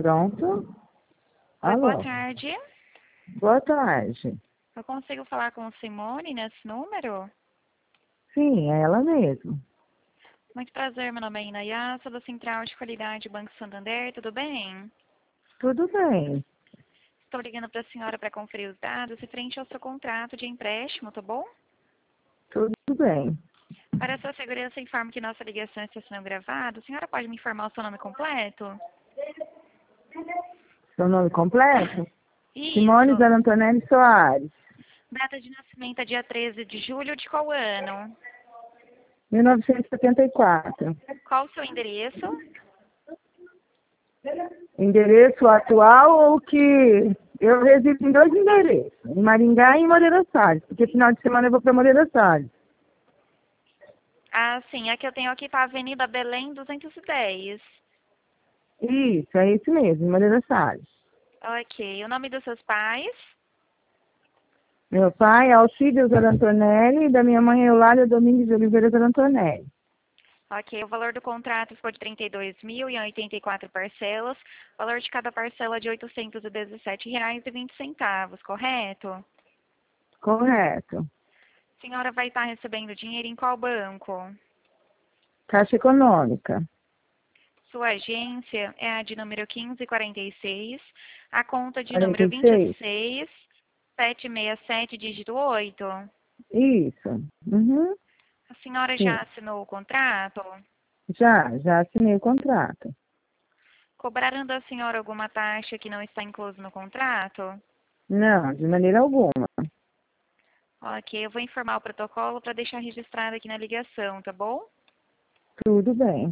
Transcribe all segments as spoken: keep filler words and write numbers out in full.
Pronto. Oi, Alô. boa tarde. Boa tarde. Eu consigo falar com Simone nesse número? Sim, é ela mesmo. Muito prazer, meu nome é Inayá, sou da Central de Qualidade Banco Santander, tudo bem? Tudo bem. Estou ligando para a senhora para conferir os dados referente ao seu contrato de empréstimo, tá bom? Tudo bem. Para a sua segurança, informo que nossa ligação está sendo gravada. A senhora pode me informar o seu nome completo? Seu nome completo? Simone Isso. Zé Antonelli Soares. Data de nascimento é dia treze de julho de qual ano? mil novecentos e setenta e quatro. Qual o seu endereço? Endereço atual ou que eu resido em dois endereços, em Maringá e em Moreira Salles, porque final de semana eu vou para Moreira Salles. Ah, sim, a que eu tenho aqui para a Avenida Belém duzentos e dez. Isso, é isso mesmo, em Moreira Salles. Ok, o nome dos seus pais? Meu pai é Alcídio Zé Antonelli e da minha mãe é Eulália Domingues de Oliveira Zé Antonelli. Ok, o valor do contrato ficou de trinta e dois mil e oitenta e quatro parcelas. O valor de cada parcela é de oitocentos e dezessete reais e vinte centavos, correto? Correto. A senhora vai estar recebendo dinheiro em qual banco? Caixa Econômica. Sua agência é a de número quinze quarenta e seis, a conta de quarenta número e vinte e seis. seis, setecentos e sessenta e sete, dígito oito. Isso. Uhum. A senhora já Sim. assinou o contrato? Já, já assinei o contrato. Cobraram da senhora alguma taxa que não está incluso no contrato? Não, de maneira alguma. Ok, eu vou informar o protocolo para deixar registrado aqui na ligação, tá bom? Tudo bem.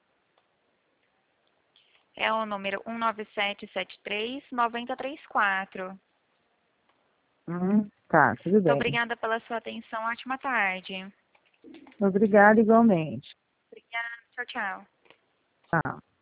É o número um nove sete sete três, nove zero três quatro. Uhum. Tá, tudo Muito bem. obrigada pela sua atenção. Ótima tarde. Obrigada igualmente. Obrigada. Tchau, tchau. Tchau.